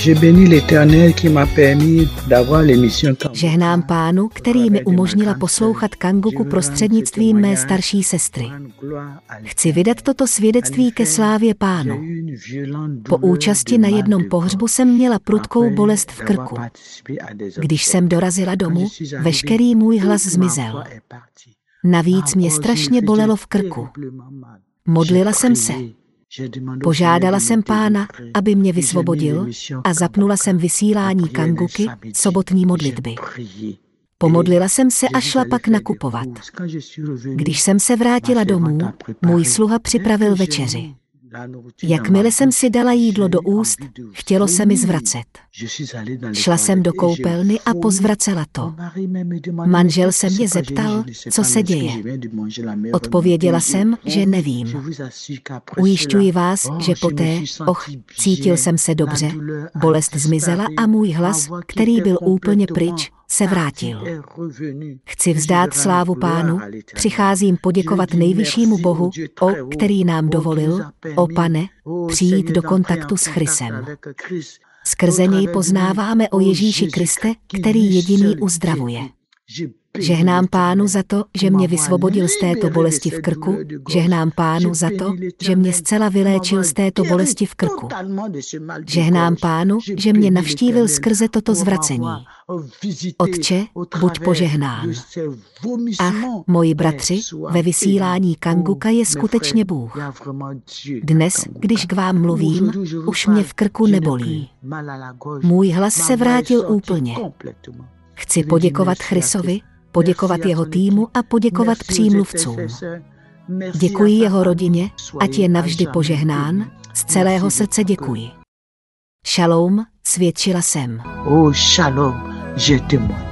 Žehnám Pánu, který mi umožnila poslouchat Kanguku prostřednictvím mé starší sestry. Chci vydat toto svědectví ke slávě Pánu. Po účasti na jednom pohřbu jsem měla prudkou bolest v krku. Když jsem dorazila domů, veškerý můj hlas zmizel. Navíc mě strašně bolelo v krku. Modlila jsem se. Požádala jsem Pána, aby mě vysvobodil, a zapnula jsem vysílání Kanguky, sobotní modlitby. Pomodlila jsem se a šla pak nakupovat. Když jsem se vrátila domů, můj sluha připravil večeři. Jakmile jsem si dala jídlo do úst, chtělo se mi zvracet. Šla jsem do koupelny a pozvracela to. Manžel se mě zeptal, co se děje. Odpověděla jsem, že nevím. Ujišťuji vás, že poté, cítil jsem se dobře, bolest zmizela a můj hlas, který byl úplně pryč, se vrátil. Chci vzdát slávu Pánu, přicházím poděkovat nejvyššímu Bohu, který nám dovolil, Pane, přijít do kontaktu s Christem. Skrze něj poznáváme o Ježíši Kriste, který jediný uzdravuje. Žehnám Pánu za to, že mě vysvobodil z této bolesti v krku, žehnám Pánu za to, že mě zcela vyléčil z této bolesti v krku. Žehnám Pánu, že mě navštívil skrze toto zvracení. Otče, buď požehnán. Ach, moji bratři, ve vysílání Kanguka je skutečně Bůh. Dnes, když k vám mluvím, už mě v krku nebolí. Můj hlas se vrátil úplně. Chci poděkovat Chrisovi, poděkovat jeho týmu a poděkovat přímluvcům. Děkuji jeho rodině, ať je navždy požehnán, z celého srdce děkuji. Šalom, svědčila jsem. Oh, shalom, je témoigne.